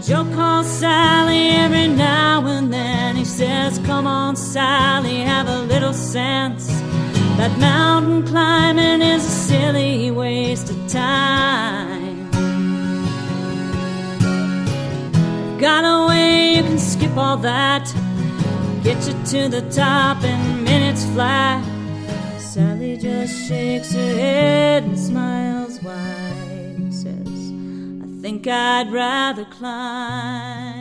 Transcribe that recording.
Joe calls Sally every now and then. He says, come on, Sally, have a little sense. That mountain climbing is a silly waste of time. Got a way you can skip all that, get you to the top in minutes flat. Sally just shakes her head and smiles wide and says, I think I'd rather climb.